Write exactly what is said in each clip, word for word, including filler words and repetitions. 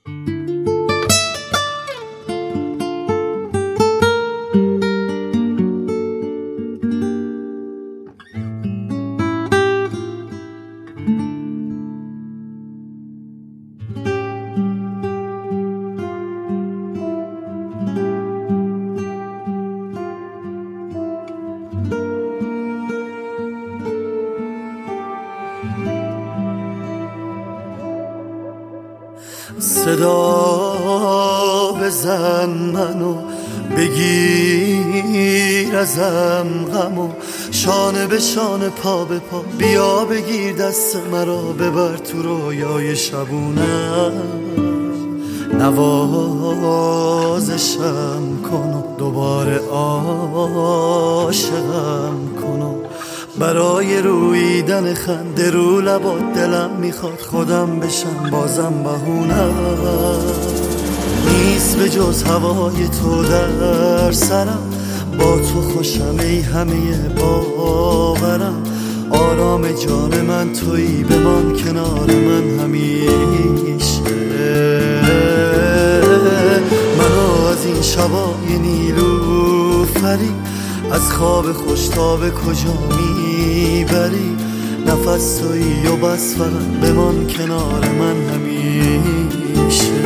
صدا بزن منو بگیر ازم غمو، شانه به شانه پا به پا بیا بگیر دست مرا، ببر تو رویای شبونم، نوازشم کن و دوباره عاشقم کن و برای رویدن خنده رو لبات دلم میخواد خودم بشم بازم بهونم نیست به جز هوای تو در سرم، با تو خوشم ای همه باورم، آرام جان من تویی بمان کنار من همیشه، منو از این شبای نیلوفری از خواب خوش تا به کجا میبری، نفس تویی و بس فقط بمان کنار من همیشه،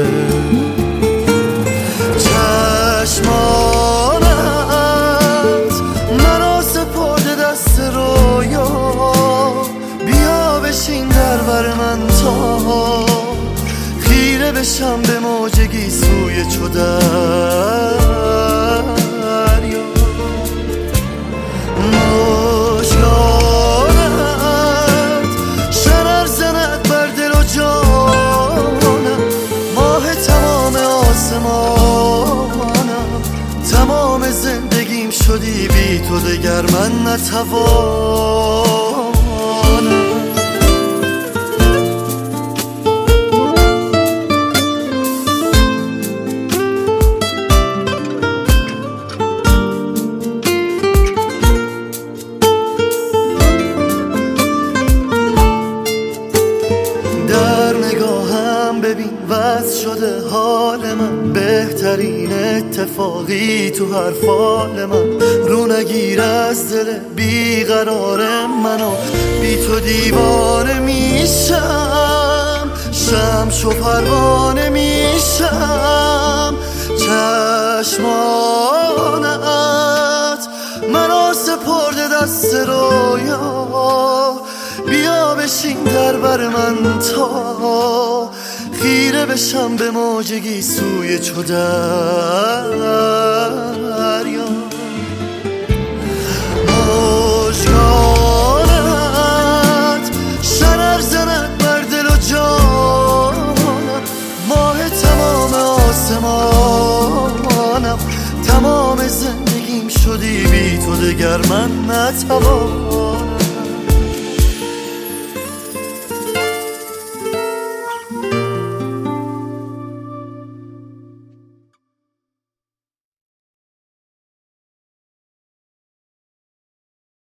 چشمانت مرا سپرده دست رویا، بیا بشین در بر من تا خیره بشم به موجگی سوی چو دریا، مژگانت شرر زند بر دل و جانم، ماه تمام آسمانم، تمام زندگیم شدی بی تو دگر من نتوانم. ببین وصل شده حال من، بهترین اتفاقی تو هر فال من، رو نگیر از دل بیقرار منو، بی تو دیوانه میشم، شمس و پروانه میشم، چشمانت منو سپرده دست رویا، بیا بشین در بر من تا خیره بشم به موجگی سوی چو دریا، مژگانت شرر زند بر دل و جانم، ماه تمام آسمانم، تمام زندگیم شدی بی تو دگر من نتوانم.